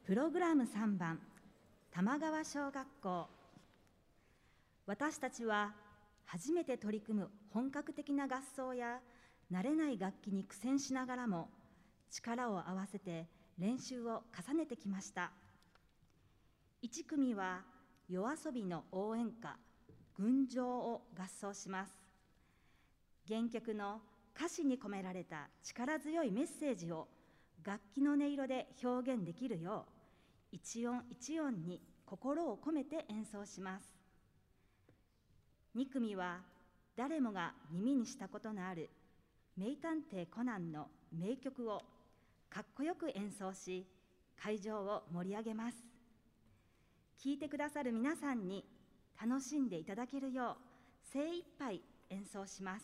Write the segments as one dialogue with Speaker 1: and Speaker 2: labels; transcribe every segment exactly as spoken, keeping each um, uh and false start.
Speaker 1: プログラムさんばん、玉川小学校。私たちは初めて取り組む本格的な合奏や慣れない楽器に苦戦しながらも力を合わせて練習を重ねてきました。いち組は夜遊びの応援歌「群青」を合奏します。原曲の歌詞に込められた力強いメッセージを楽器の音色で表現できるよう一音一音に心を込めて演奏します。に組は誰もが耳にしたことのある名探偵コナンの名曲をかっこよく演奏し会場を盛り上げます。聴いてくださる皆さんに楽しんでいただけるよう精一杯演奏します。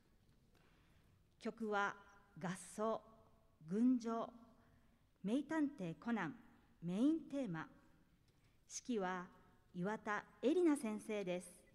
Speaker 1: 曲は合奏、群青、名探偵コナンメインテーマ。指揮は岩田絵里奈先生です。